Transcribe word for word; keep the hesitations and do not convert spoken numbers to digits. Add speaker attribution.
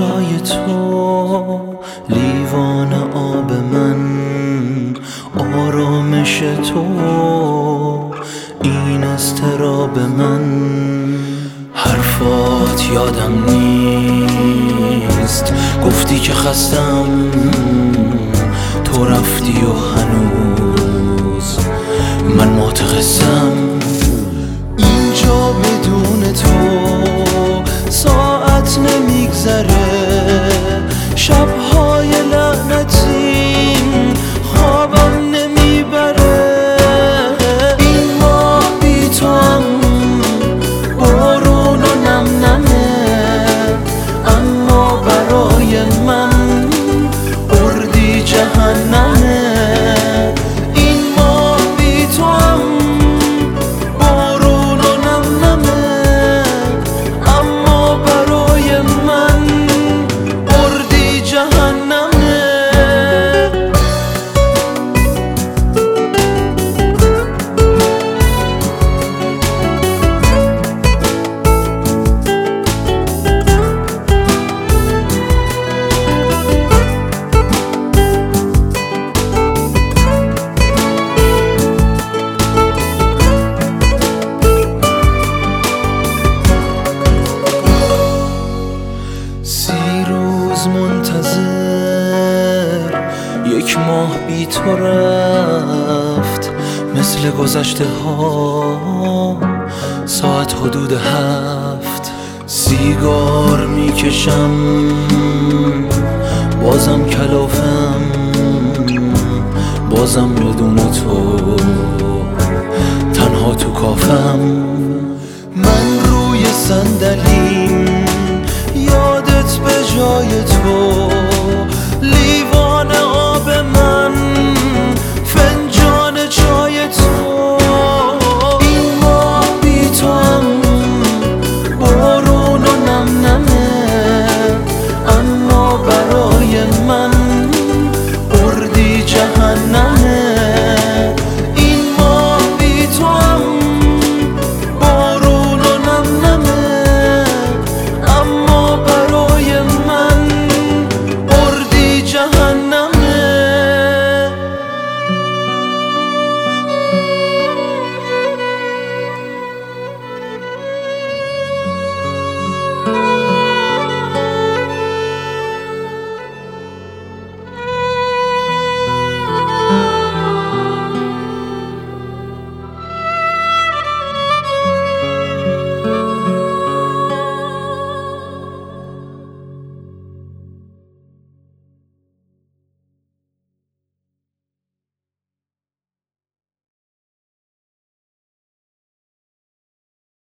Speaker 1: چای تو، لیوان آب من، آرامش تو، این اضطراب من. حرفات یادم نیست، گفتی که خستم، تو رفتی و هنوز من متخصم. اینجا بدون تو ساعت نمیگذره، شبهای لعنتیم خوابم نمیبره. این ماه بی تو هم بارون و نم نمه، اما برای من اردی جهنمه. این ماه بی تو هم بارون و نم نمه، اما برای من اردی جهنمه. منتظر یک ماه بی تو رفت، مثل گذشته ها ساعت حدود هفت. سیگار میکشم بازم کلافم، بازم بدون تو تنها تو کافم.